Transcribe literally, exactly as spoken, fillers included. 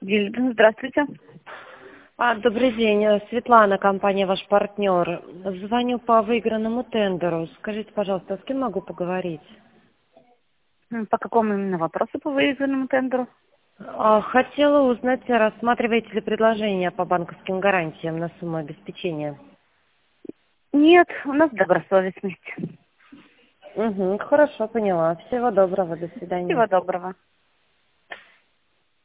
Гильда, здравствуйте. А, добрый день, э, Светлана, компания «Ваш партнер». Звоню по выигранному тендеру. Скажите, пожалуйста, с кем могу поговорить? М, По какому именно вопросу по выигранному тендеру? А, Хотела узнать, рассматриваете ли предложения по банковским гарантиям на сумму обеспечения? Нет, у нас добросовестность. Угу, хорошо, поняла. Всего доброго, до свидания. Всего доброго.